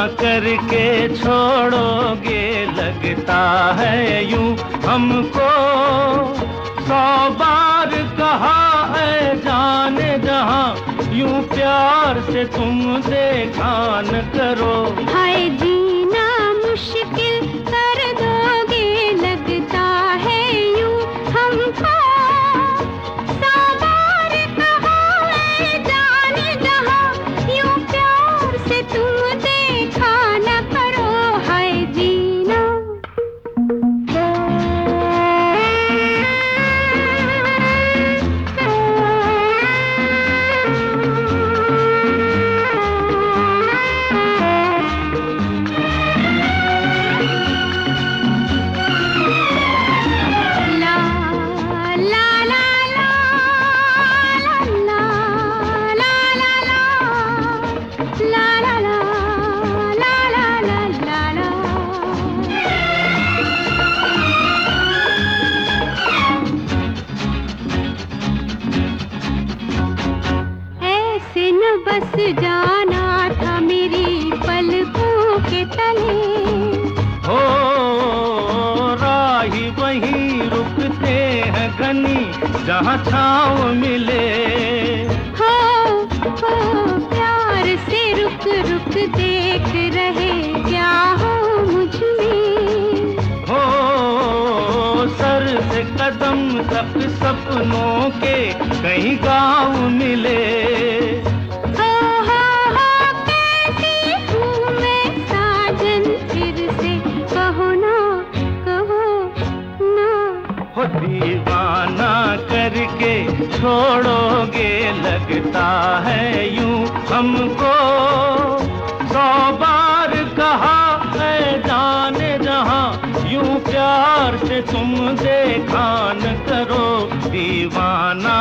करके छोड़ोगे लगता है यूं हमको। 100 बार कहा है जाने जहां, यूं प्यार से तुम देखा न करो। हाय जीना मुश्किल कर दोगे लगता है यूं हमको। 100 बार कहा है जाने जहां, यूं प्यार से तुम देखा न करो। हाय जीना बस जाना था मेरी पलकों के तले। हो राही वहीं रुकते हैं घनी जहाँ छाँव मिले। हो प्यार से रुक रुक देख रहे क्या हो मुझ में। हो सर से कदम तक सपनों के कहीं गाँव मिले। दीवाना करके छोड़ोगे लगता है यूं हमको। 100 बार कहा है जाने जहां, यूं प्यार से तुम देखा न करो दीवाना।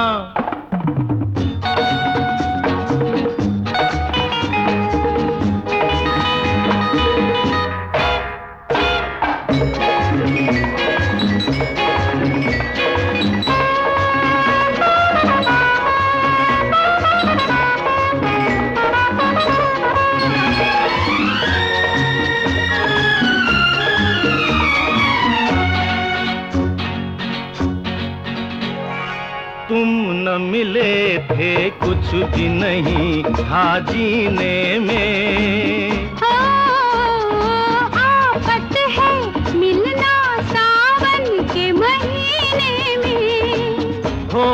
तुम न मिले थे कुछ भी नहीं था जीने में। आफत है मिलना सावन के महीने में। हो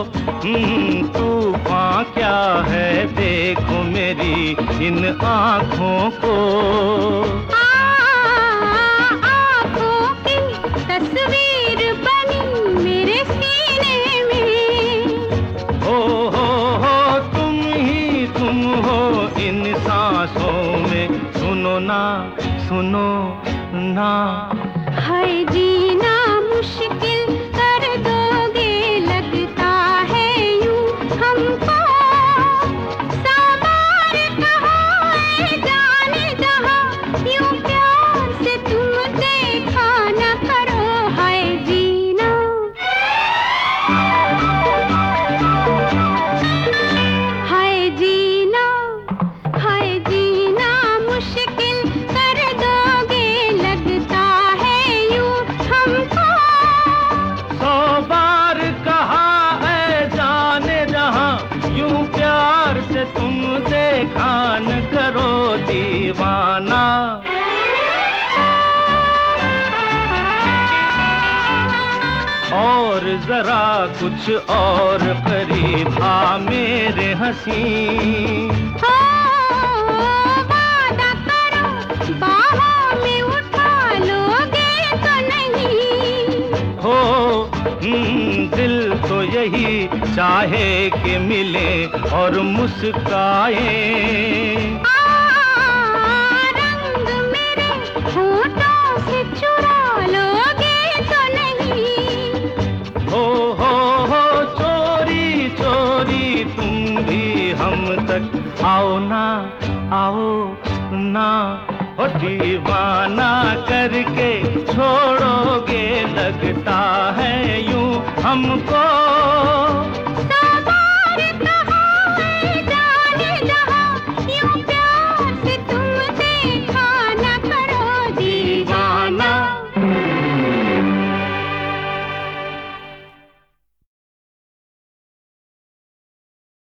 तूफान क्या है देखो मेरी इन आँखों को। आँखों की तस्वीर बनी मेरे सीने में। हो तुम हो इन सांसों में, सुनो ना सुनो ना। हाय जीना मुश्किल कर दोगे लगता है यूं हमको। 100 बार कहा है जाने जहां, यूं प्यार से तुम देखा न करो। हाय जीना हाय जीना हाय जीना मुश्किल कर दोगे लगता है यूं हमको। 100 बार कहा है जाने जहां, यूं प्यार से तुम देखा न करो दीवाना। और जरा कुछ और करीब आ मेरे हंसी। वादा करो बाहों में उठा लोगे तो नहीं। हो दिल तो यही चाहे कि मिले और मुस्काए। रंग मेरे होठों से चुरा लोगे तो नहीं। हो चोरी चोरी तुम भी हम तक आओ ना हो दीवाना करके छोड़ोगे लगता है यूं हमको।